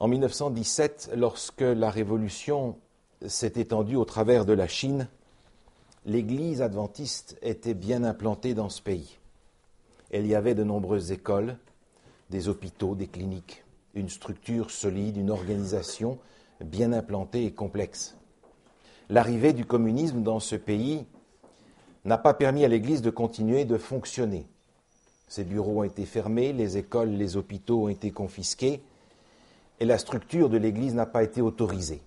En 1917, lorsque la Révolution s'est étendue au travers de la Chine, l'Église adventiste était bien implantée dans ce pays. Il y avait de nombreuses écoles, des hôpitaux, des cliniques, une structure solide, une organisation bien implantée et complexe. L'arrivée du communisme dans ce pays n'a pas permis à l'Église de continuer de fonctionner. Ses bureaux ont été fermés, les écoles, les hôpitaux ont été confisqués et la structure de l'Église n'a pas été autorisée.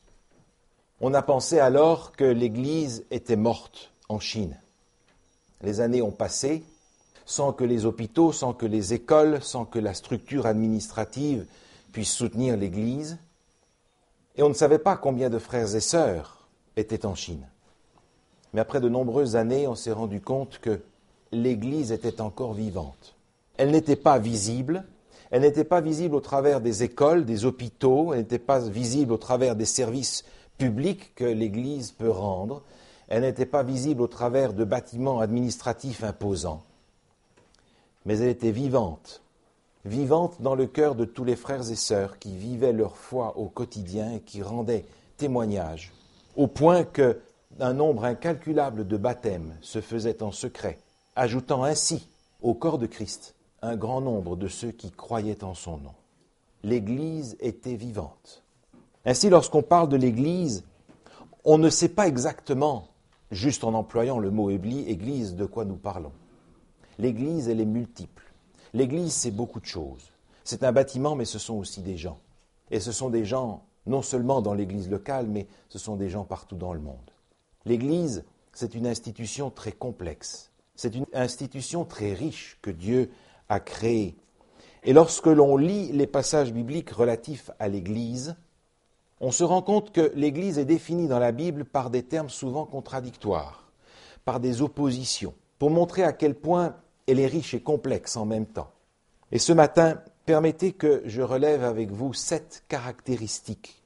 On a pensé alors que l'Église était morte en Chine. Les années ont passé sans que les hôpitaux, sans que les écoles, sans que la structure administrative puisse soutenir l'Église. Et on ne savait pas combien de frères et sœurs étaient en Chine. Mais après de nombreuses années, on s'est rendu compte que l'Église était encore vivante. Elle n'était pas visible. Elle n'était pas visible au travers des écoles, des hôpitaux. Elle n'était pas visible au travers des services publics que l'Église peut rendre. Elle n'était pas visible au travers de bâtiments administratifs imposants. Mais elle était vivante. Vivante dans le cœur de tous les frères et sœurs qui vivaient leur foi au quotidien et qui rendaient témoignage, au point qu'un nombre incalculable de baptêmes se faisait en secret, ajoutant ainsi au corps de Christ un grand nombre de ceux qui croyaient en son nom. L'Église était vivante. Ainsi, lorsqu'on parle de l'Église, on ne sait pas exactement, juste en employant le mot Église, de quoi nous parlons. L'Église, elle est multiple. L'Église, c'est beaucoup de choses. C'est un bâtiment, mais ce sont aussi des gens. Et ce sont des gens, non seulement dans l'Église locale, mais ce sont des gens partout dans le monde. L'Église, c'est une institution très complexe. C'est une institution très riche que Dieu a créée. Et lorsque l'on lit les passages bibliques relatifs à l'Église, on se rend compte que l'Église est définie dans la Bible par des termes souvent contradictoires, par des oppositions, pour montrer à quel point elle est riche et complexe en même temps. Et ce matin, permettez que je relève avec vous 7 caractéristiques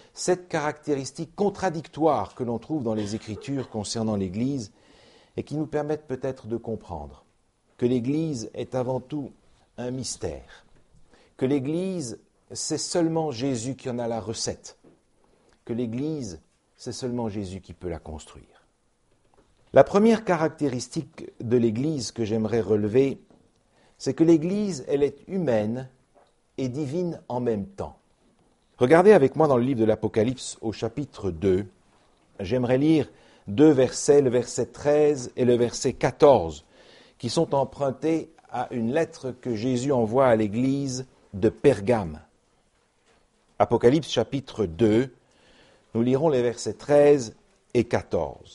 contradictoires que l'on trouve dans les Écritures concernant l'Église et qui nous permettent peut-être de comprendre que l'Église est avant tout un mystère, que l'Église, c'est seulement Jésus qui en a la recette, que l'Église, c'est seulement Jésus qui peut la construire. La première caractéristique de l'Église que j'aimerais relever, c'est que l'Église, elle est humaine et divine en même temps. Regardez avec moi dans le livre de l'Apocalypse au chapitre 2. J'aimerais lire 2 versets, le verset 13 et le verset 14, qui sont empruntés à une lettre que Jésus envoie à l'Église de Pergame. Apocalypse chapitre 2, nous lirons les versets 13 et 14.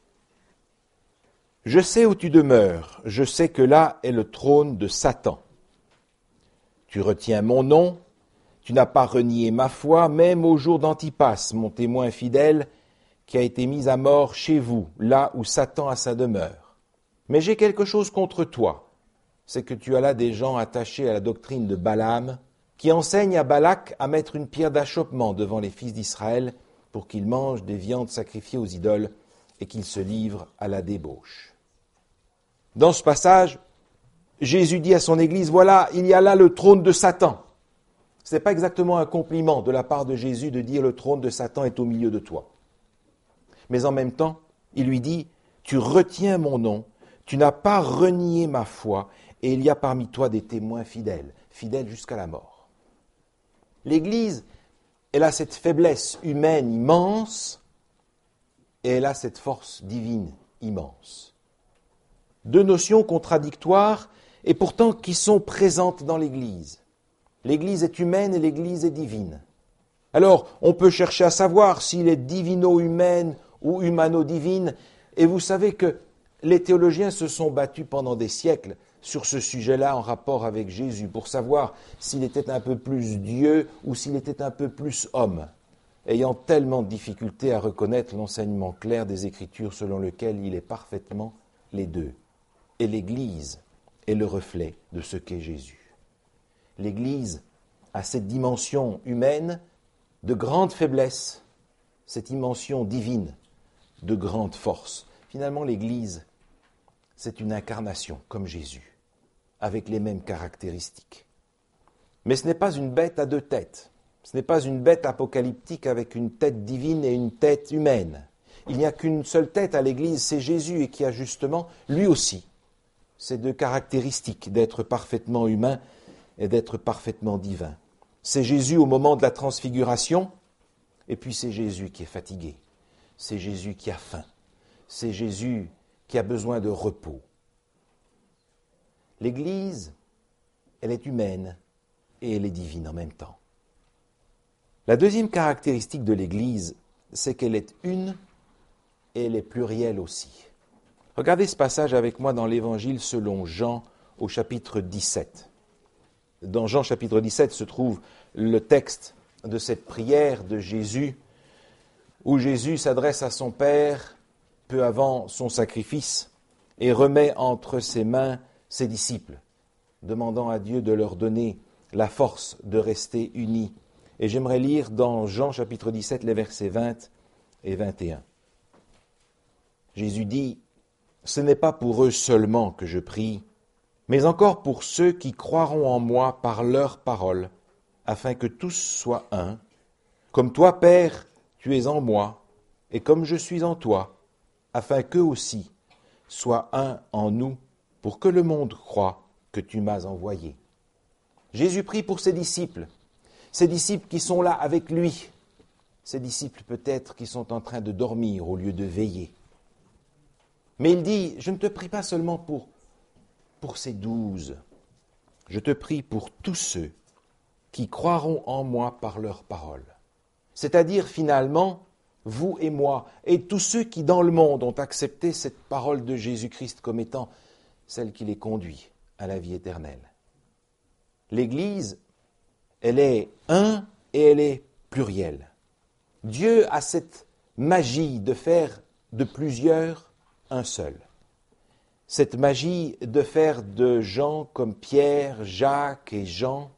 « Je sais où tu demeures, je sais que là est le trône de Satan. Tu retiens mon nom, tu n'as pas renié ma foi, même au jour d'Antipas, mon témoin fidèle, qui a été mis à mort chez vous, là où Satan a sa demeure. Mais j'ai quelque chose contre toi, c'est que tu as là des gens attachés à la doctrine de Balaam, qui enseignent à Balak à mettre une pierre d'achoppement devant les fils d'Israël pour qu'ils mangent des viandes sacrifiées aux idoles et qu'ils se livrent à la débauche. » Dans ce passage, Jésus dit à son Église, voilà, il y a là le trône de Satan. Ce n'est pas exactement un compliment de la part de Jésus de dire le trône de Satan est au milieu de toi. Mais en même temps, il lui dit, tu retiens mon nom, tu n'as pas renié ma foi, et il y a parmi toi des témoins fidèles, fidèles jusqu'à la mort. L'Église, elle a cette faiblesse humaine immense, et elle a cette force divine immense. 2 notions contradictoires et pourtant qui sont présentes dans l'Église. L'Église est humaine et l'Église est divine. Alors, on peut chercher à savoir s'il est divino-humaine ou humano-divine, et vous savez que les théologiens se sont battus pendant des siècles sur ce sujet-là en rapport avec Jésus, pour savoir s'il était un peu plus Dieu ou s'il était un peu plus homme, ayant tellement de difficultés à reconnaître l'enseignement clair des Écritures selon lequel il est parfaitement les deux. Et l'Église est le reflet de ce qu'est Jésus. L'Église a cette dimension humaine de grande faiblesse, cette dimension divine de grande force. Finalement, l'Église, c'est une incarnation comme Jésus, avec les mêmes caractéristiques. Mais ce n'est pas une bête à 2 têtes. Ce n'est pas une bête apocalyptique avec une tête divine et une tête humaine. Il n'y a qu'une seule tête à l'Église, c'est Jésus, et qui a justement, lui aussi, ces deux caractéristiques d'être parfaitement humain et d'être parfaitement divin. C'est Jésus au moment de la transfiguration, et puis c'est Jésus qui est fatigué. C'est Jésus qui a faim. C'est Jésus qui a besoin de repos. L'Église, elle est humaine et elle est divine en même temps. La deuxième caractéristique de l'Église, c'est qu'elle est une et elle est plurielle aussi. Regardez ce passage avec moi dans l'Évangile selon Jean au chapitre 17. Dans Jean chapitre 17 se trouve le texte de cette prière de Jésus, où Jésus s'adresse à son Père peu avant son sacrifice et remet entre ses mains ses disciples, demandant à Dieu de leur donner la force de rester unis. Et j'aimerais lire dans Jean chapitre 17 les versets 20 et 21. Jésus dit, « Ce n'est pas pour eux seulement que je prie, mais encore pour ceux qui croiront en moi par leur parole, afin que tous soient un. Comme toi, Père, tu es en moi, et comme je suis en toi, afin qu'eux aussi soient un en nous, pour que le monde croie que tu m'as envoyé. » Jésus prie pour ses disciples qui sont là avec lui, ces disciples peut-être qui sont en train de dormir au lieu de veiller. Mais il dit, je ne te prie pas seulement pour ces 12, je te prie pour tous ceux qui croiront en moi par leur parole. C'est-à-dire finalement, vous et moi, et tous ceux qui dans le monde ont accepté cette parole de Jésus-Christ comme étant celle qui les conduit à la vie éternelle. L'Église, elle est un et elle est plurielle. Dieu a cette magie de faire de plusieurs un seul. Cette magie de faire de gens comme Pierre, Jacques et Jean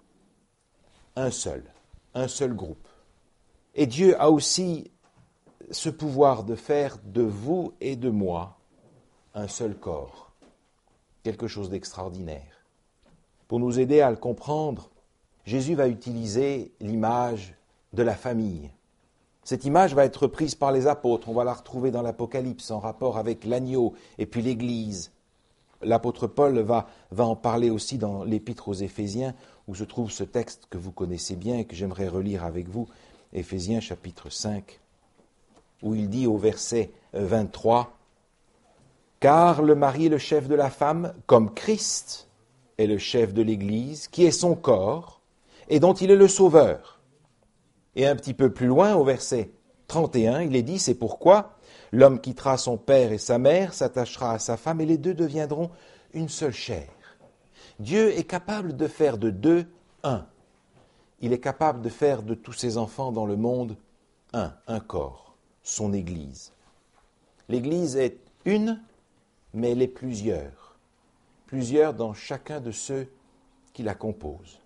un seul groupe. Et Dieu a aussi ce pouvoir de faire de vous et de moi un seul corps, quelque chose d'extraordinaire. Pour nous aider à le comprendre, Jésus va utiliser l'image de la famille. Cette image va être prise par les apôtres, on va la retrouver dans l'Apocalypse en rapport avec l'agneau et puis l'Église. L'apôtre Paul va en parler aussi dans l'Épître aux Éphésiens, où se trouve ce texte que vous connaissez bien et que j'aimerais relire avec vous, Éphésiens chapitre 5, où il dit au verset 23, « Car le mari est le chef de la femme, comme Christ est le chef de l'Église, qui est son corps, et dont il est le sauveur. » Et un petit peu plus loin, au verset 31, il est dit, « C'est pourquoi l'homme quittera son père et sa mère, s'attachera à sa femme, et les deux deviendront une seule chair. » Dieu est capable de faire de deux un. Il est capable de faire de tous ses enfants dans le monde un corps, son Église. L'Église est une, mais elle est plusieurs dans chacun de ceux qui la composent.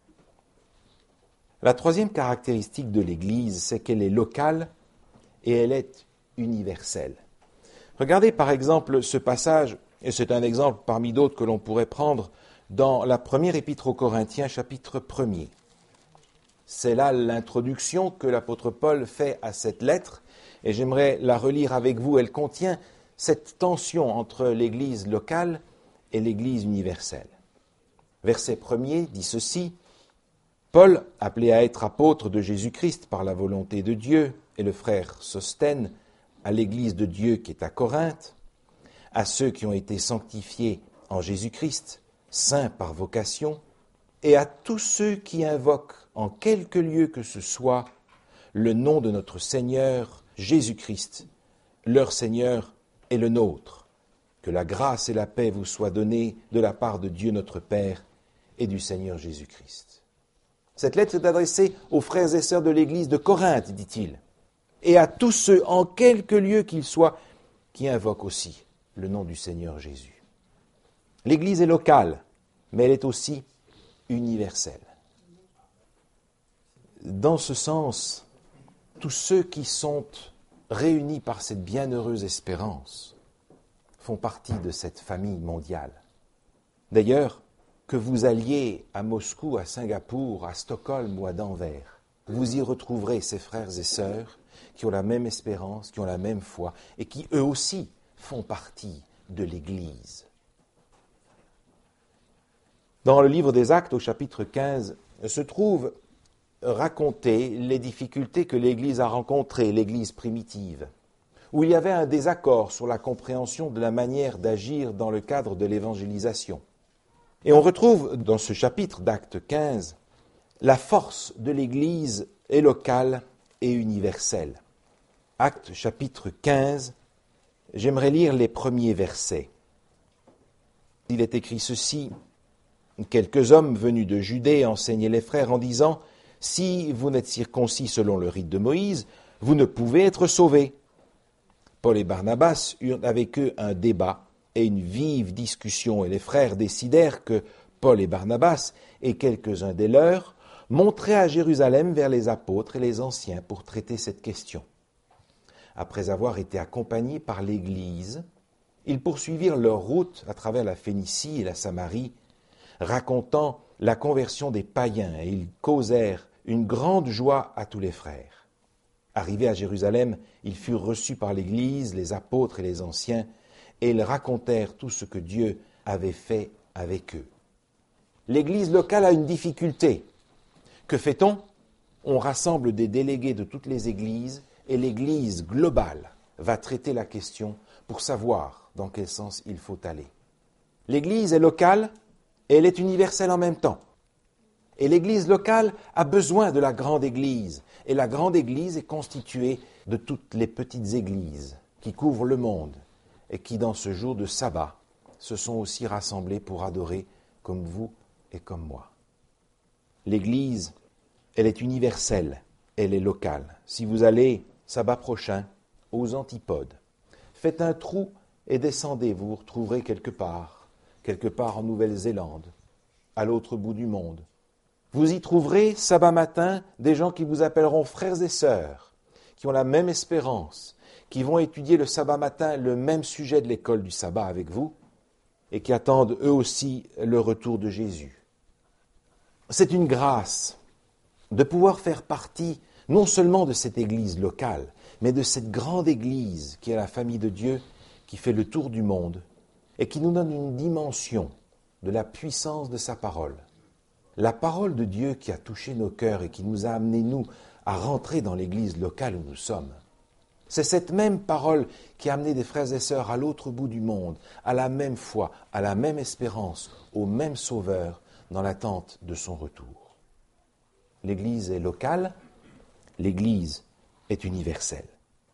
La troisième caractéristique de l'Église, c'est qu'elle est locale et elle est universelle. Regardez par exemple ce passage, et c'est un exemple parmi d'autres que l'on pourrait prendre dans la première épître aux Corinthiens, chapitre 1er. C'est là l'introduction que l'apôtre Paul fait à cette lettre, et j'aimerais la relire avec vous. Elle contient cette tension entre l'Église locale et l'Église universelle. Verset 1er dit ceci, « Paul, appelé à être apôtre de Jésus-Christ par la volonté de Dieu, et le frère Sosthène, à l'Église de Dieu qui est à Corinthe, à ceux qui ont été sanctifiés en Jésus-Christ, saints par vocation, et à tous ceux qui invoquent en quelque lieu que ce soit le nom de notre Seigneur Jésus-Christ, leur Seigneur et le nôtre. Que la grâce et la paix vous soient données de la part de Dieu notre Père et du Seigneur Jésus-Christ. » Cette lettre est adressée aux frères et sœurs de l'Église de Corinthe, dit-il, et à tous ceux, en quelque lieu qu'ils soient, qui invoquent aussi le nom du Seigneur Jésus. L'Église est locale, mais elle est aussi universelle. Dans ce sens, tous ceux qui sont réunis par cette bienheureuse espérance font partie de cette famille mondiale. D'ailleurs, que vous alliez à Moscou, à Singapour, à Stockholm ou à Denver, vous y retrouverez ces frères et sœurs qui ont la même espérance, qui ont la même foi et qui eux aussi font partie de l'Église. Dans le livre des Actes, au chapitre 15, se trouvent racontées les difficultés que l'Église a rencontrées, l'Église primitive, où il y avait un désaccord sur la compréhension de la manière d'agir dans le cadre de l'évangélisation. Et on retrouve dans ce chapitre d'Actes 15 la force de l'Église est locale et universelle. Actes chapitre 15, j'aimerais lire les premiers versets. Il est écrit ceci: quelques hommes venus de Judée enseignaient les frères en disant: si vous n'êtes circoncis selon le rite de Moïse, vous ne pouvez être sauvés. Paul et Barnabas eurent avec eux un débat et une vive discussion, et les frères décidèrent que Paul et Barnabas et quelques-uns des leurs monteraient à Jérusalem vers les apôtres et les anciens pour traiter cette question. Après avoir été accompagnés par l'Église, ils poursuivirent leur route à travers la Phénicie et la Samarie, racontant la conversion des païens, et ils causèrent une grande joie à tous les frères. Arrivés à Jérusalem, ils furent reçus par l'Église, les apôtres et les anciens, et ils racontèrent tout ce que Dieu avait fait avec eux. L'Église locale a une difficulté. Que fait-on? On rassemble des délégués de toutes les églises, et l'Église globale va traiter la question pour savoir dans quel sens il faut aller. L'Église est locale et elle est universelle en même temps. Et l'Église locale a besoin de la grande Église. Et la grande Église est constituée de toutes les petites églises qui couvrent le monde et qui, dans ce jour de sabbat, se sont aussi rassemblées pour adorer comme vous et comme moi. L'Église, elle est universelle, elle est locale. Si vous allez, sabbat prochain, aux Antipodes, faites un trou et descendez, vous vous retrouverez quelque part en Nouvelle-Zélande, à l'autre bout du monde. Vous y trouverez, sabbat matin, des gens qui vous appelleront frères et sœurs, qui ont la même espérance, qui vont étudier le sabbat matin le même sujet de l'école du sabbat avec vous, et qui attendent eux aussi le retour de Jésus. C'est une grâce de pouvoir faire partie non seulement de cette église locale, mais de cette grande église qui est la famille de Dieu, qui fait le tour du monde, et qui nous donne une dimension de la puissance de sa parole. La parole de Dieu qui a touché nos cœurs et qui nous a amenés, nous, à rentrer dans l'église locale où nous sommes. C'est cette même parole qui a amené des frères et sœurs à l'autre bout du monde, à la même foi, à la même espérance, au même Sauveur, dans l'attente de son retour. L'Église est locale, l'Église est universelle.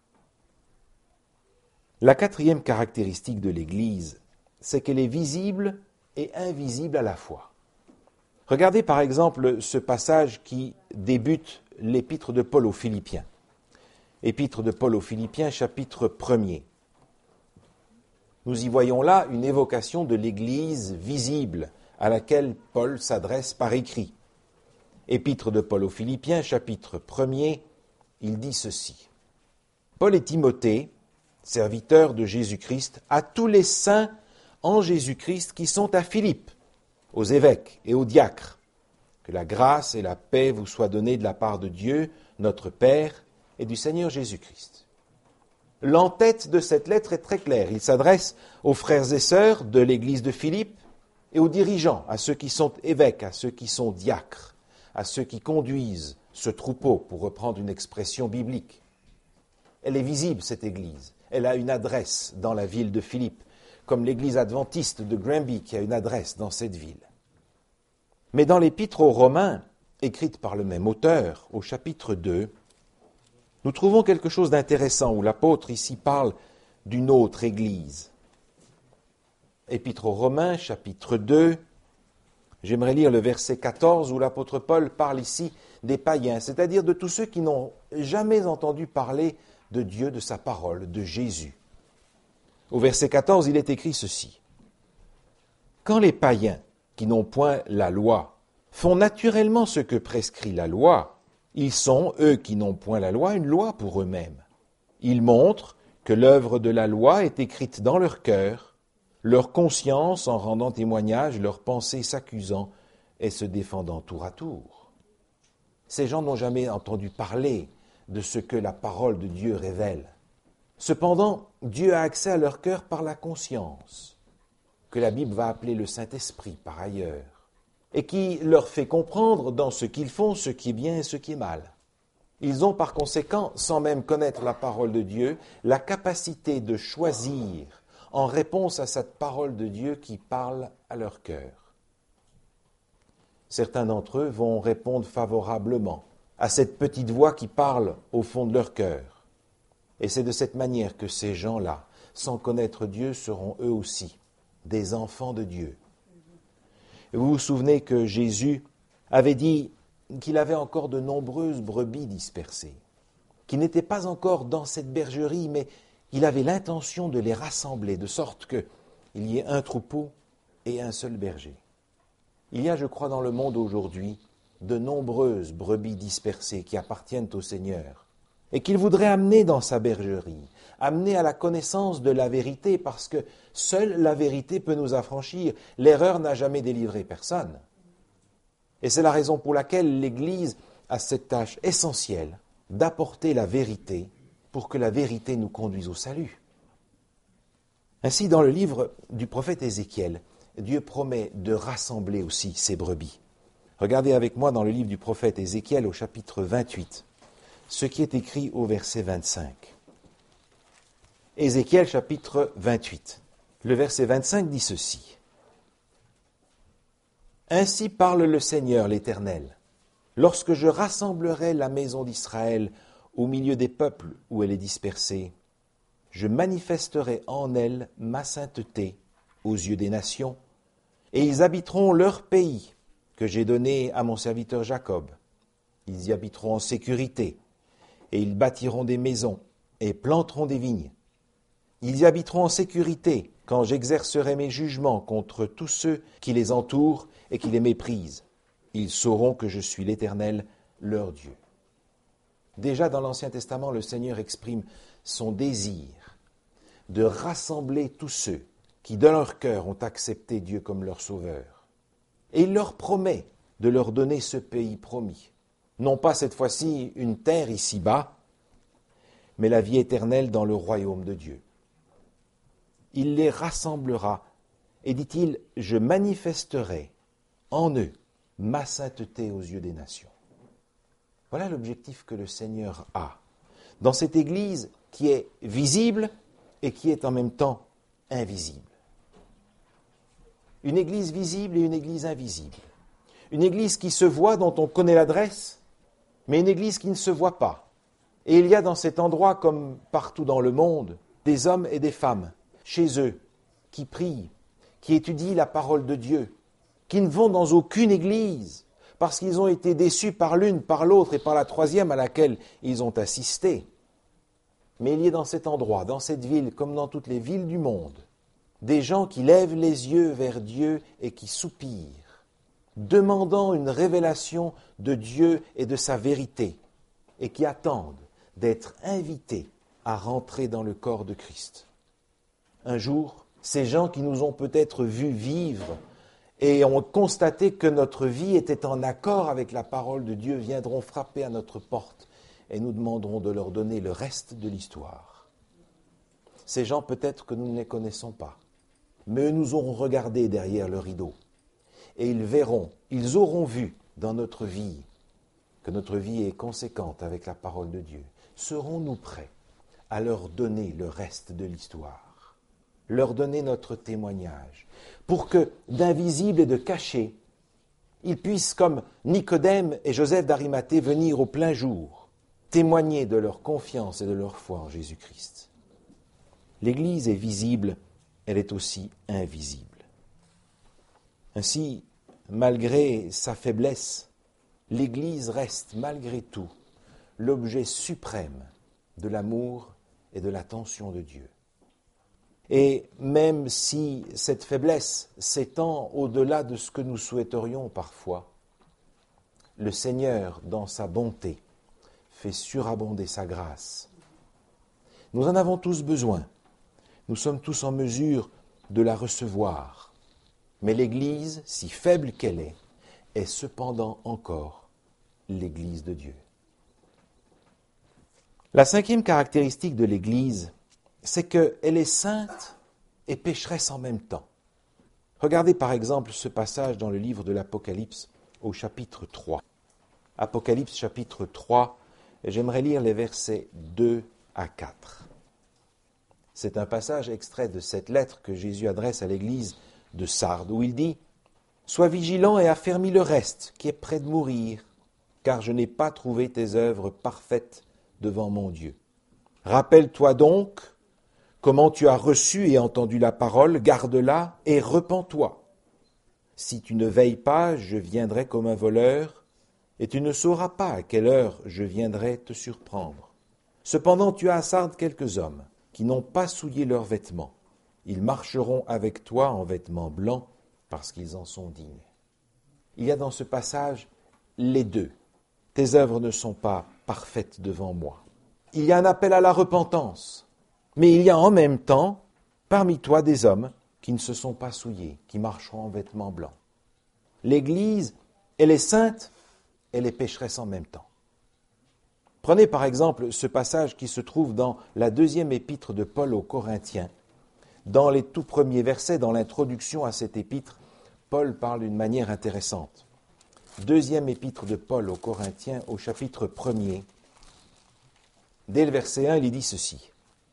La quatrième caractéristique de l'Église, c'est qu'elle est visible et invisible à la fois. Regardez par exemple ce passage qui débute l'épître de Paul aux Philippiens. Épître de Paul aux Philippiens, chapitre 1er. Nous y voyons là une évocation de l'Église visible à laquelle Paul s'adresse par écrit. Épître de Paul aux Philippiens, chapitre 1er, il dit ceci. Paul et Timothée, serviteurs de Jésus-Christ, à tous les saints en Jésus-Christ qui sont à Philippe, aux évêques et aux diacres, que la grâce et la paix vous soient données de la part de Dieu, notre Père, et du Seigneur Jésus-Christ. L'entête de cette lettre est très claire. Il s'adresse aux frères et sœurs de l'église de Philippe et aux dirigeants, à ceux qui sont évêques, à ceux qui sont diacres, à ceux qui conduisent ce troupeau, pour reprendre une expression biblique. Elle est visible, cette église. Elle a une adresse dans la ville de Philippe, comme l'église adventiste de Granby qui a une adresse dans cette ville. Mais dans l'épître aux Romains, écrite par le même auteur, au chapitre 2, nous trouvons quelque chose d'intéressant où l'apôtre ici parle d'une autre église. Épître aux Romains, chapitre 2, j'aimerais lire le verset 14 où l'apôtre Paul parle ici des païens, c'est-à-dire de tous ceux qui n'ont jamais entendu parler de Dieu, de sa parole, de Jésus. Au verset 14, il est écrit ceci. Quand les païens, qui n'ont point la loi, font naturellement ce que prescrit la loi, ils sont, eux qui n'ont point la loi, une loi pour eux-mêmes. Ils montrent que l'œuvre de la loi est écrite dans leur cœur, leur conscience en rendant témoignage, leurs pensées s'accusant et se défendant tour à tour. Ces gens n'ont jamais entendu parler de ce que la parole de Dieu révèle. Cependant, Dieu a accès à leur cœur par la conscience, que la Bible va appeler le Saint-Esprit par ailleurs, et qui leur fait comprendre dans ce qu'ils font ce qui est bien et ce qui est mal. Ils ont par conséquent, sans même connaître la parole de Dieu, la capacité de choisir en réponse à cette parole de Dieu qui parle à leur cœur. Certains d'entre eux vont répondre favorablement à cette petite voix qui parle au fond de leur cœur. Et c'est de cette manière que ces gens-là, sans connaître Dieu, seront eux aussi des enfants de Dieu. Et vous vous souvenez que Jésus avait dit qu'il avait encore de nombreuses brebis dispersées, qui n'étaient pas encore dans cette bergerie, mais il avait l'intention de les rassembler, de sorte qu'il y ait un troupeau et un seul berger. Il y a, je crois, dans le monde aujourd'hui, de nombreuses brebis dispersées qui appartiennent au Seigneur et qu'il voudrait amener dans sa bergerie, amener à la connaissance de la vérité, parce que seule la vérité peut nous affranchir. L'erreur n'a jamais délivré personne. Et c'est la raison pour laquelle l'Église a cette tâche essentielle d'apporter la vérité pour que la vérité nous conduise au salut. Ainsi, dans le livre du prophète Ézéchiel, Dieu promet de rassembler aussi ses brebis. Regardez avec moi dans le livre du prophète Ézéchiel au chapitre 28, ce qui est écrit au verset 25. Ézéchiel chapitre 28. Le verset 25 dit ceci. « Ainsi parle le Seigneur l'Éternel, lorsque je rassemblerai la maison d'Israël au milieu des peuples où elle est dispersée, je manifesterai en elle ma sainteté aux yeux des nations, et ils habiteront leur pays que j'ai donné à mon serviteur Jacob. Ils y habiteront en sécurité, et ils bâtiront des maisons et planteront des vignes. Ils y habiteront en sécurité quand j'exercerai mes jugements contre tous ceux qui les entourent et qui les méprisent. Ils sauront que je suis l'Éternel, leur Dieu. » Déjà dans l'Ancien Testament, le Seigneur exprime son désir de rassembler tous ceux qui, de leur cœur, ont accepté Dieu comme leur sauveur. Et il leur promet de leur donner ce pays promis. Non pas cette fois-ci une terre ici-bas, mais la vie éternelle dans le royaume de Dieu. Il les rassemblera, et dit-il, je manifesterai en eux ma sainteté aux yeux des nations. Voilà l'objectif que le Seigneur a dans cette Église qui est visible et qui est en même temps invisible. Une Église visible et une Église invisible. Une Église qui se voit, dont on connaît l'adresse, mais une Église qui ne se voit pas. Et il y a dans cet endroit, comme partout dans le monde, des hommes et des femmes, chez eux, qui prient, qui étudient la parole de Dieu, qui ne vont dans aucune Église, parce qu'ils ont été déçus par l'une, par l'autre et par la troisième à laquelle ils ont assisté. Mais il y a dans cet endroit, dans cette ville, comme dans toutes les villes du monde, des gens qui lèvent les yeux vers Dieu et qui soupirent, demandant une révélation de Dieu et de sa vérité, et qui attendent d'être invités à rentrer dans le corps de Christ. Un jour, ces gens qui nous ont peut-être vus vivre et ont constaté que notre vie était en accord avec la parole de Dieu viendront frapper à notre porte et nous demanderons de leur donner le reste de l'histoire. Ces gens, peut-être que nous ne les connaissons pas, mais eux nous auront regardé derrière le rideau et ils verront, ils auront vu dans notre vie que notre vie est conséquente avec la parole de Dieu. Serons-nous prêts à leur donner le reste de l'histoire, leur donner notre témoignage, pour que, d'invisible et de caché, ils puissent, comme Nicodème et Joseph d'Arimathée, venir au plein jour, témoigner de leur confiance et de leur foi en Jésus-Christ. L'Église est visible, elle est aussi invisible. Ainsi, malgré sa faiblesse, l'Église reste malgré tout l'objet suprême de l'amour et de l'attention de Dieu. Et même si cette faiblesse s'étend au-delà de ce que nous souhaiterions parfois, le Seigneur, dans sa bonté, fait surabonder sa grâce. Nous en avons tous besoin. Nous sommes tous en mesure de la recevoir. Mais l'Église, si faible qu'elle est cependant encore l'Église de Dieu. La cinquième caractéristique de l'Église, c'est qu'elle est sainte et pécheresse en même temps. Regardez par exemple ce passage dans le livre de l'Apocalypse au chapitre 3. Apocalypse chapitre 3, et j'aimerais lire les versets 2 à 4. C'est un passage extrait de cette lettre que Jésus adresse à l'église de Sardes, où il dit « Sois vigilant et affermis le reste, qui est près de mourir, car je n'ai pas trouvé tes œuvres parfaites devant mon Dieu. Rappelle-toi donc comment tu as reçu et entendu la parole, garde-la et repens-toi. Si tu ne veilles pas, je viendrai comme un voleur, et tu ne sauras pas à quelle heure je viendrai te surprendre. Cependant tu as à Sardes quelques hommes qui n'ont pas souillé leurs vêtements. Ils marcheront avec toi en vêtements blancs, parce qu'ils en sont dignes. » Il y a dans ce passage les deux. Tes œuvres ne sont pas parfaites devant moi. Il y a un appel à la repentance, mais il y a en même temps, parmi toi, des hommes qui ne se sont pas souillés, qui marcheront en vêtements blancs. L'Église, elle est sainte, elle est pécheresse en même temps. Prenez par exemple ce passage qui se trouve dans la deuxième épître de Paul aux Corinthiens. Dans les tout premiers versets, dans l'introduction à cette épître, Paul parle d'une manière intéressante. Deuxième épître de Paul aux Corinthiens, au chapitre 1er. Dès le verset 1, il dit ceci.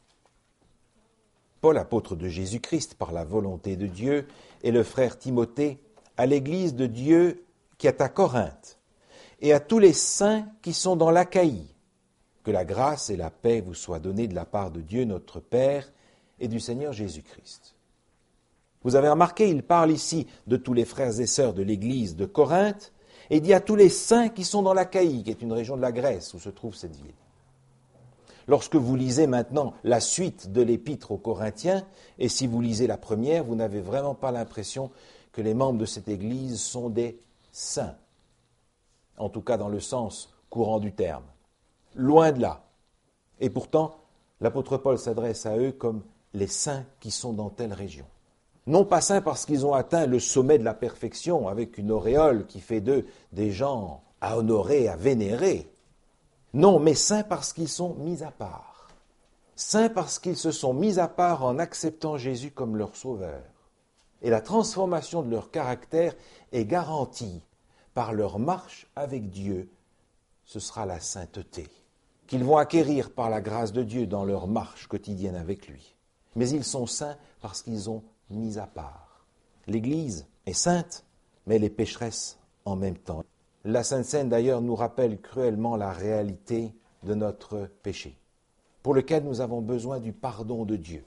Paul, apôtre de Jésus-Christ par la volonté de Dieu, et le frère Timothée, à l'église de Dieu qui est à Corinthe, et à tous les saints qui sont dans l'Achaïe, que la grâce et la paix vous soient données de la part de Dieu notre Père et du Seigneur Jésus-Christ. Vous avez remarqué, il parle ici de tous les frères et sœurs de l'église de Corinthe, et il dit à tous les saints qui sont dans l'Achaïe, qui est une région de la Grèce où se trouve cette ville. Lorsque vous lisez maintenant la suite de l'épître aux Corinthiens, et si vous lisez la première, vous n'avez vraiment pas l'impression que les membres de cette église sont des saints, en tout cas dans le sens courant du terme. Loin de là. Et pourtant, l'apôtre Paul s'adresse à eux comme les saints qui sont dans telle région. Non pas saints parce qu'ils ont atteint le sommet de la perfection avec une auréole qui fait d'eux des gens à honorer, à vénérer. Non, mais saints parce qu'ils sont mis à part. Saints parce qu'ils se sont mis à part en acceptant Jésus comme leur sauveur. Et la transformation de leur caractère est garantie par leur marche avec Dieu. Ce sera la sainteté qu'ils vont acquérir par la grâce de Dieu dans leur marche quotidienne avec lui. Mais ils sont saints parce qu'ils ont mis à part. L'Église est sainte, mais elle est pécheresse en même temps. La Sainte Seine, d'ailleurs, nous rappelle cruellement la réalité de notre péché, pour lequel nous avons besoin du pardon de Dieu.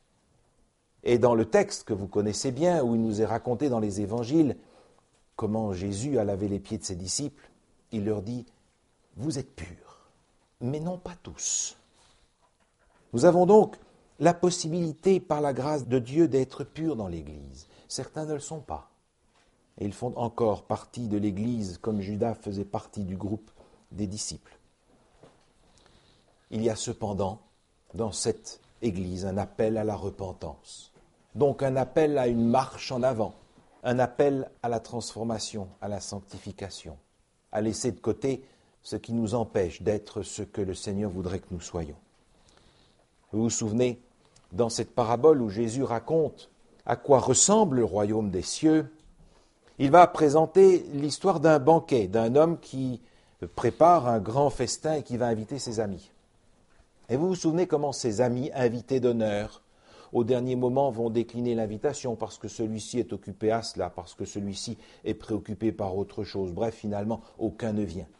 Et dans le texte que vous connaissez bien, où il nous est raconté dans les évangiles, comment Jésus a lavé les pieds de ses disciples, il leur dit « Vous êtes purs, mais non pas tous. » Nous avons donc la possibilité, par la grâce de Dieu, d'être purs dans l'Église. Certains ne le sont pas. Et ils font encore partie de l'Église, comme Judas faisait partie du groupe des disciples. Il y a cependant, dans cette Église, un appel à la repentance. Donc un appel à une marche en avant, un appel à la transformation, à la sanctification, à laisser de côté ce qui nous empêche d'être ce que le Seigneur voudrait que nous soyons. Vous vous souvenez, dans cette parabole où Jésus raconte à quoi ressemble le royaume des cieux, il va présenter l'histoire d'un banquet, d'un homme qui prépare un grand festin et qui va inviter ses amis. Et vous vous souvenez comment ses amis, invités d'honneur, au dernier moment vont décliner l'invitation parce que celui-ci est occupé à cela, parce que celui-ci est préoccupé par autre chose. Bref, finalement, aucun ne vient.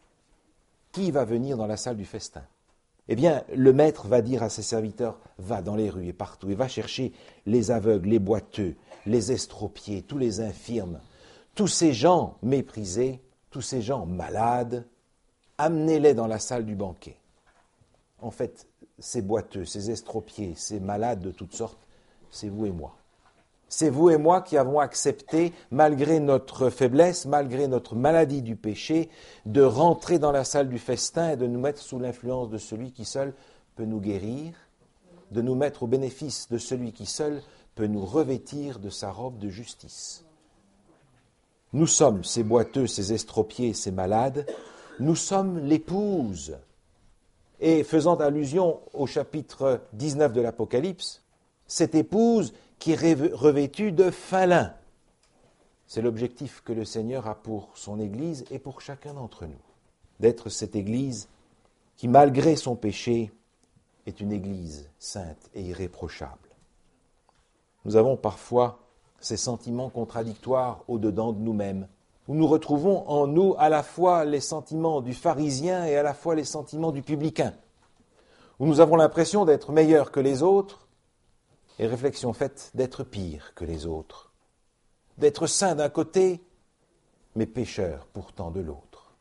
Qui va venir dans la salle du festin ? Eh bien, le maître va dire à ses serviteurs, va dans les rues et partout, et va chercher les aveugles, les boiteux, les estropiés, tous les infirmes, tous ces gens méprisés, tous ces gens malades, amenez-les dans la salle du banquet. En fait, ces boiteux, ces estropiés, ces malades de toutes sortes, c'est vous et moi. C'est vous et moi qui avons accepté, malgré notre faiblesse, malgré notre maladie du péché, de rentrer dans la salle du festin et de nous mettre sous l'influence de celui qui seul peut nous guérir, de nous mettre au bénéfice de celui qui seul peut nous revêtir de sa robe de justice. Nous sommes ces boiteux, ces estropiés, ces malades, nous sommes l'épouse. Et faisant allusion au chapitre 19 de l'Apocalypse, cette épouse qui est revêtue de fin lin. C'est l'objectif que le Seigneur a pour son Église et pour chacun d'entre nous. D'être cette Église qui, malgré son péché, est une Église sainte et irréprochable. Nous avons parfois ces sentiments contradictoires au-dedans de nous-mêmes, où nous retrouvons en nous à la fois les sentiments du pharisien et à la fois les sentiments du publicain, où nous avons l'impression d'être meilleurs que les autres, et réflexion faite d'être pire que les autres, d'être saints d'un côté, mais pécheurs pourtant de l'autre.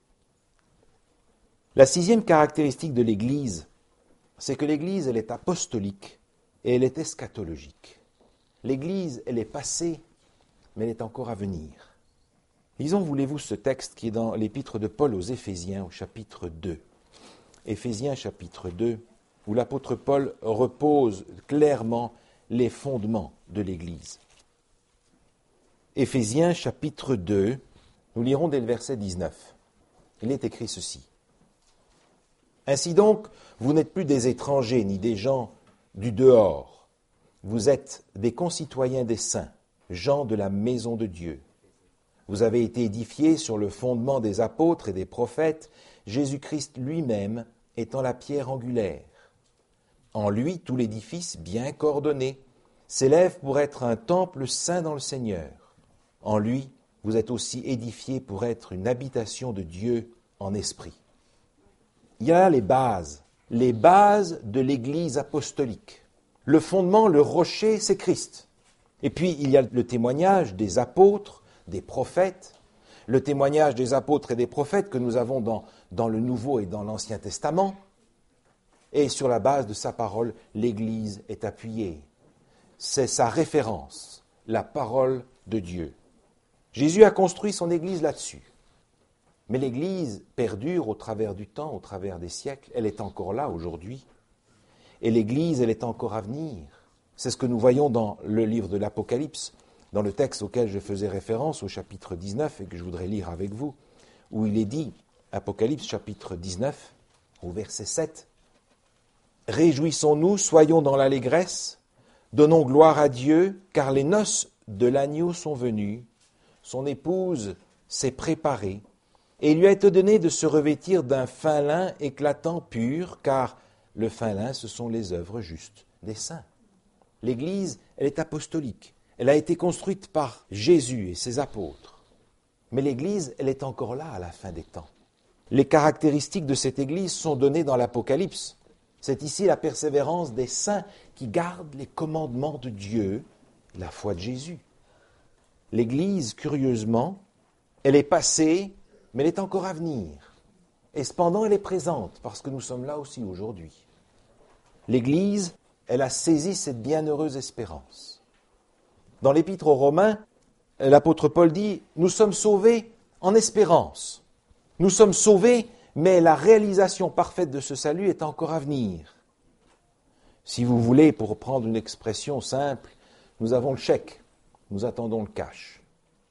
La 6e caractéristique de l'Église, c'est que l'Église, elle est apostolique et elle est eschatologique. L'Église, elle est passée, mais elle est encore à venir. Lisons, voulez-vous, ce texte qui est dans l'épître de Paul aux Éphésiens, au chapitre 2. Éphésiens, chapitre 2, où l'apôtre Paul repose clairement les fondements de l'Église. Éphésiens, chapitre 2, nous lirons dès le verset 19. Il est écrit ceci. « Ainsi donc, vous n'êtes plus des étrangers ni des gens du dehors. Vous êtes des concitoyens des saints, gens de la maison de Dieu. Vous avez été édifiés sur le fondement des apôtres et des prophètes, Jésus-Christ lui-même étant la pierre angulaire. En lui, tout l'édifice, bien coordonné, s'élève pour être un temple saint dans le Seigneur. En lui, vous êtes aussi édifiés pour être une habitation de Dieu en esprit. » Il y a là les bases de l'Église apostolique. Le fondement, le rocher, c'est Christ. Et puis, il y a le témoignage des apôtres, des prophètes, le témoignage des apôtres et des prophètes que nous avons dans le Nouveau et dans l'Ancien Testament. Et sur la base de sa parole, l'Église est appuyée. C'est sa référence, la parole de Dieu. Jésus a construit son Église là-dessus. Mais l'Église perdure au travers du temps, au travers des siècles. Elle est encore là aujourd'hui. Et l'Église, elle est encore à venir. C'est ce que nous voyons dans le livre de l'Apocalypse, dans le texte auquel je faisais référence, au chapitre 19, et que je voudrais lire avec vous, où il est dit, Apocalypse chapitre 19, au verset 7, « Réjouissons-nous, soyons dans l'allégresse, donnons gloire à Dieu, car les noces de l'agneau sont venues, son épouse s'est préparée, et il lui a été donné de se revêtir d'un fin lin éclatant pur, car le fin lin, ce sont les œuvres justes des saints. » L'Église, elle est apostolique. Elle a été construite par Jésus et ses apôtres. Mais l'Église, elle est encore là à la fin des temps. Les caractéristiques de cette Église sont données dans l'Apocalypse. C'est ici la persévérance des saints qui gardent les commandements de Dieu, la foi de Jésus. L'Église, curieusement, elle est passée, mais elle est encore à venir. Et cependant, elle est présente, parce que nous sommes là aussi aujourd'hui. L'Église, elle a saisi cette bienheureuse espérance. Dans l'Épître aux Romains, l'apôtre Paul dit « Nous sommes sauvés en espérance. Nous sommes sauvés, mais la réalisation parfaite de ce salut est encore à venir. » Si vous voulez, pour prendre une expression simple, nous avons le chèque, nous attendons le cash.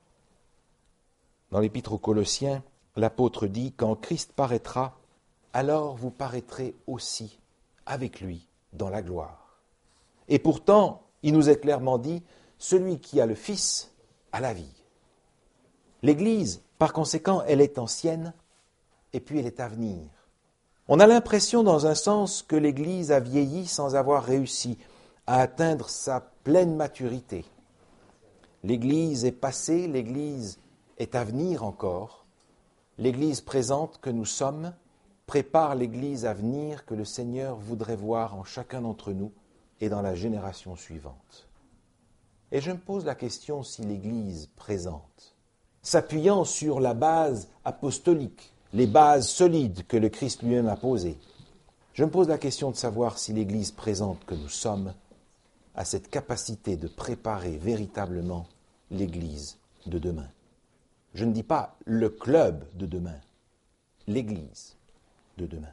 Dans l'Épître aux Colossiens, l'apôtre dit « Quand Christ paraîtra, alors vous paraîtrez aussi avec lui dans la gloire. » Et pourtant, il nous est clairement dit « Celui qui a le Fils a la vie. » L'Église, par conséquent, elle est ancienne et puis elle est à venir. On a l'impression, dans un sens, que l'Église a vieilli sans avoir réussi à atteindre sa pleine maturité. L'Église est passée, l'Église est à venir encore. L'Église présente que nous sommes prépare l'Église à venir que le Seigneur voudrait voir en chacun d'entre nous et dans la génération suivante. Et je me pose la question si l'Église présente, s'appuyant sur la base apostolique, les bases solides que le Christ lui-même a posées, je me pose la question de savoir si l'Église présente que nous sommes a cette capacité de préparer véritablement l'Église de demain. Je ne dis pas le club de demain, l'Église de demain.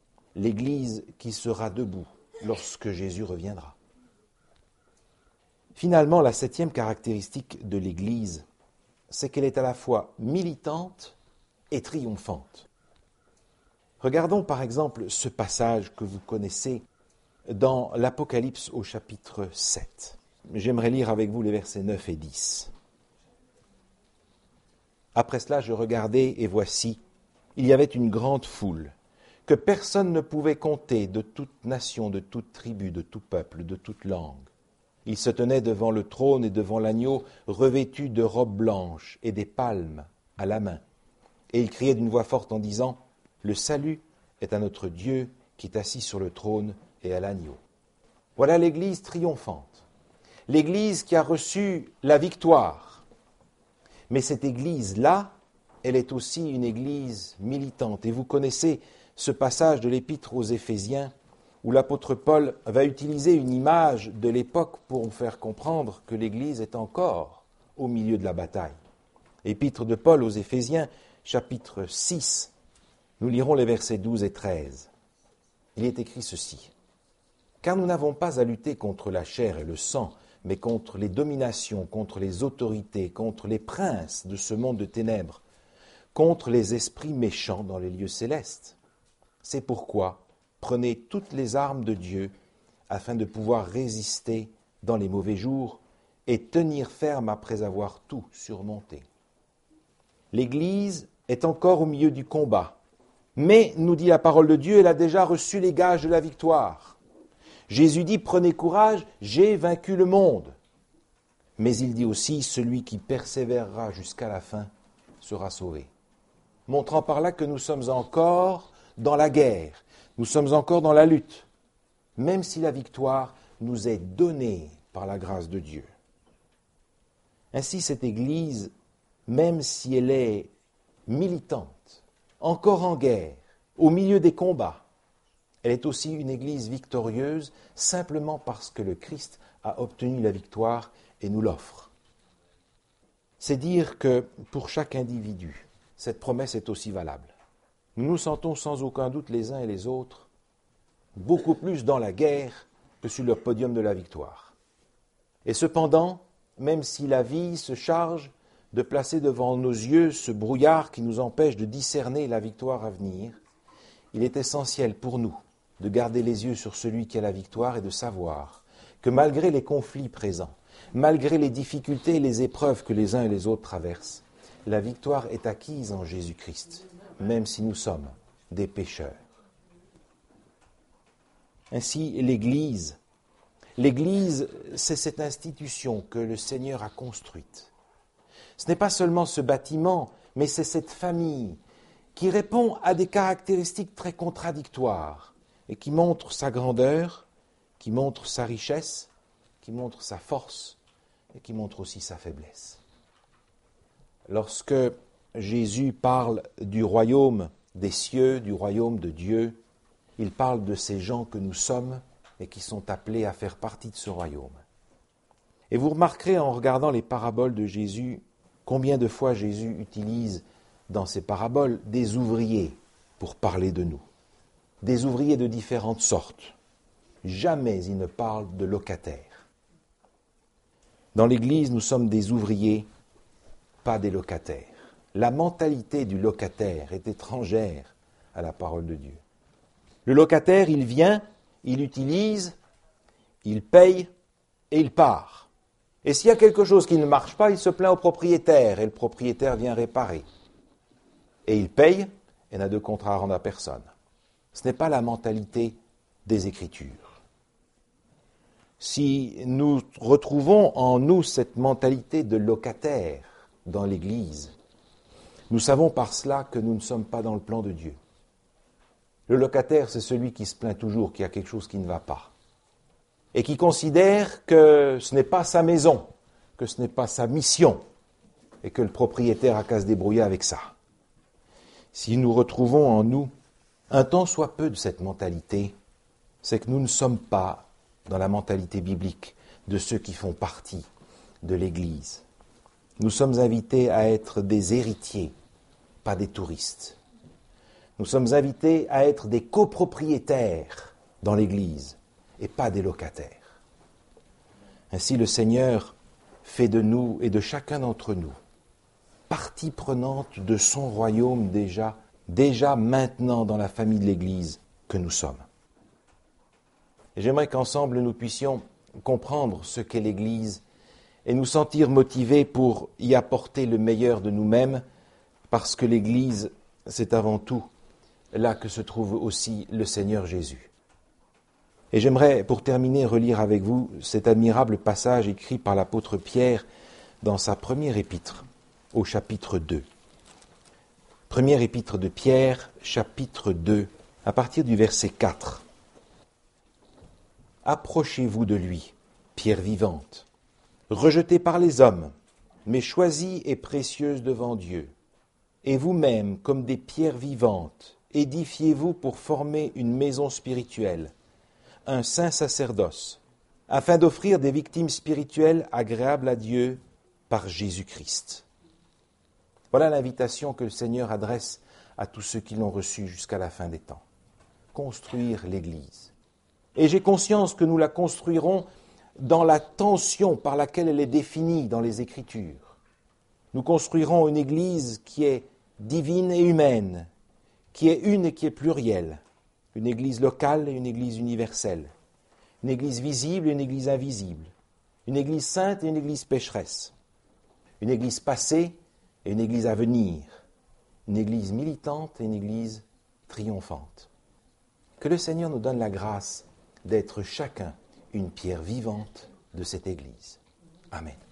L'Église qui sera debout lorsque Jésus reviendra. Finalement, la 7e caractéristique de l'Église, c'est qu'elle est à la fois militante et triomphante. Regardons par exemple ce passage que vous connaissez dans l'Apocalypse au chapitre 7. J'aimerais lire avec vous les versets 9 et 10. Après cela, je regardai et voici, il y avait une grande foule, que personne ne pouvait compter, de toute nation, de toute tribu, de tout peuple, de toute langue. Ils se tenaient devant le trône et devant l'agneau, revêtus de robes blanches et des palmes à la main. Et ils criaient d'une voix forte en disant, « Le salut est à notre Dieu qui est assis sur le trône et à l'agneau. » Voilà l'Église triomphante, l'Église qui a reçu la victoire. Mais cette Église-là, elle est aussi une Église militante. Et vous connaissez ce passage de l'Épître aux Éphésiens, où l'apôtre Paul va utiliser une image de l'époque pour nous faire comprendre que l'Église est encore au milieu de la bataille. Épître de Paul aux Éphésiens, chapitre 6, nous lirons les versets 12 et 13. Il est écrit ceci. « Car nous n'avons pas à lutter contre la chair et le sang, mais contre les dominations, contre les autorités, contre les princes de ce monde de ténèbres, contre les esprits méchants dans les lieux célestes. C'est pourquoi prenez toutes les armes de Dieu afin de pouvoir résister dans les mauvais jours et tenir ferme après avoir tout surmonté. » L'Église est encore au milieu du combat, mais, nous dit la parole de Dieu, elle a déjà reçu les gages de la victoire. Jésus dit « Prenez courage, j'ai vaincu le monde ». Mais il dit aussi « Celui qui persévérera jusqu'à la fin sera sauvé ». Montrant par là que nous sommes encore dans la guerre, nous sommes encore dans la lutte, même si la victoire nous est donnée par la grâce de Dieu. Ainsi, cette Église, même si elle est militante, encore en guerre, au milieu des combats, elle est aussi une Église victorieuse simplement parce que le Christ a obtenu la victoire et nous l'offre. C'est dire que pour chaque individu, cette promesse est aussi valable. Nous nous sentons sans aucun doute les uns et les autres beaucoup plus dans la guerre que sur le podium de la victoire. Et cependant, même si la vie se charge de placer devant nos yeux ce brouillard qui nous empêche de discerner la victoire à venir, il est essentiel pour nous de garder les yeux sur celui qui a la victoire et de savoir que malgré les conflits présents, malgré les difficultés et les épreuves que les uns et les autres traversent, la victoire est acquise en Jésus-Christ, même si nous sommes des pécheurs. Ainsi, l'Église, c'est cette institution que le Seigneur a construite. Ce n'est pas seulement ce bâtiment, mais c'est cette famille qui répond à des caractéristiques très contradictoires et qui montre sa grandeur, qui montre sa richesse, qui montre sa force et qui montre aussi sa faiblesse. Lorsque Jésus parle du royaume des cieux, du royaume de Dieu, il parle de ces gens que nous sommes et qui sont appelés à faire partie de ce royaume. Et vous remarquerez en regardant les paraboles de Jésus, combien de fois Jésus utilise dans ces paraboles des ouvriers pour parler de nous. Des ouvriers de différentes sortes. Jamais il ne parle de locataires. Dans l'Église, nous sommes des ouvriers, pas des locataires. La mentalité du locataire est étrangère à la parole de Dieu. Le locataire, il vient, il utilise, il paye et il part. Et s'il y a quelque chose qui ne marche pas, il se plaint au propriétaire et le propriétaire vient réparer. Et il paye et n'a de contrat à rendre à personne. Ce n'est pas la mentalité des Écritures. Si nous retrouvons en nous cette mentalité de locataire dans l'Église, nous savons par cela que nous ne sommes pas dans le plan de Dieu. Le locataire, c'est celui qui se plaint toujours qu'il y a quelque chose qui ne va pas et qui considère que ce n'est pas sa maison, que ce n'est pas sa mission et que le propriétaire a qu'à se débrouiller avec ça. Si nous retrouvons en nous un tant soit peu de cette mentalité, c'est que nous ne sommes pas dans la mentalité biblique de ceux qui font partie de l'Église. Nous sommes invités à être des héritiers, pas des touristes. Nous sommes invités à être des copropriétaires dans l'Église et pas des locataires. Ainsi le Seigneur fait de nous et de chacun d'entre nous partie prenante de son royaume déjà maintenant dans la famille de l'Église que nous sommes. Et j'aimerais qu'ensemble nous puissions comprendre ce qu'est l'Église et nous sentir motivés pour y apporter le meilleur de nous-mêmes, parce que l'Église, c'est avant tout là que se trouve aussi le Seigneur Jésus. Et j'aimerais, pour terminer, relire avec vous cet admirable passage écrit par l'apôtre Pierre dans sa première épître, au chapitre 2. Première épître de Pierre, chapitre 2, à partir du verset 4. « Approchez-vous de lui, pierre vivante, rejetée par les hommes, mais choisie et précieuse devant Dieu. Et vous-même, comme des pierres vivantes, édifiez-vous pour former une maison spirituelle, un saint sacerdoce, afin d'offrir des victimes spirituelles agréables à Dieu par Jésus-Christ. » Voilà l'invitation que le Seigneur adresse à tous ceux qui l'ont reçu jusqu'à la fin des temps. Construire l'Église. Et j'ai conscience que nous la construirons dans la tension par laquelle elle est définie dans les Écritures. Nous construirons une Église qui est divine et humaine, qui est une et qui est plurielle, une Église locale et une Église universelle, une Église visible et une Église invisible, une Église sainte et une Église pécheresse, une Église passée et une Église à venir, une Église militante et une Église triomphante. Que le Seigneur nous donne la grâce d'être chacun une pierre vivante de cette Église. Amen.